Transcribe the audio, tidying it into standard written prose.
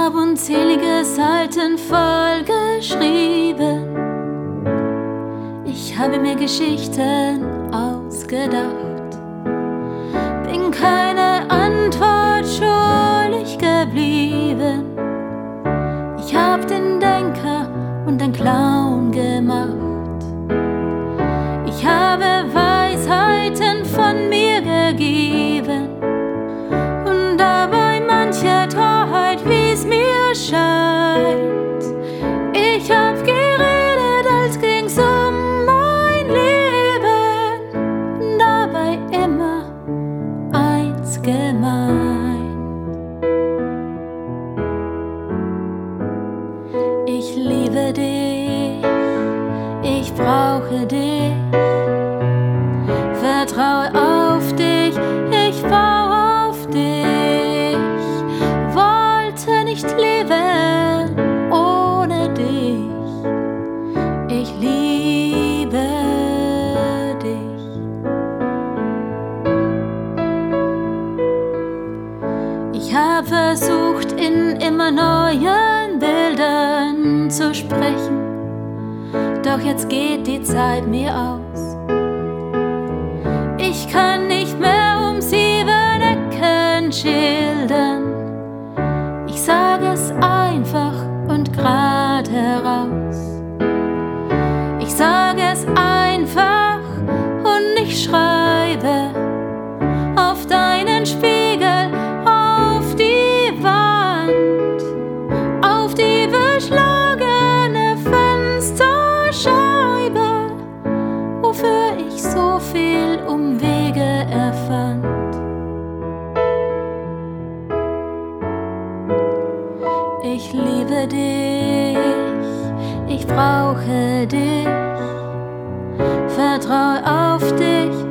hab unzählige Seiten voll geschrieben. Ich habe mir Geschichten ausgedacht, bin keine Antwort schuldig geblieben. Ich hab den Denker und den Clown gemacht. Ich habe Weisheiten von mir gegeben und dabei manche Torheit, wie's mir scheint. Ich hab geredet, als ging's um mein Leben, dabei immer eins gemeint. Ich liebe dich, ich brauche dich, vertraue auf dich, ich baue auf dich, wollte nicht leben ohne dich, ich liebe dich. Ich habe versucht, in immer neuen Bildern zu sprechen, doch jetzt geht die Zeit mir aus. Ich kann nicht mehr um 7 Ecken schildern. Ich sage es einfach und grad heraus. Ich sage es einfach und ich schreibe auf deinen Spiegel, auf die Wand, auf die beschlagene Fensterscheibe, wofür ich so viel Umwege erfand. Ich liebe dich, ich brauche dich, vertraue auf dich,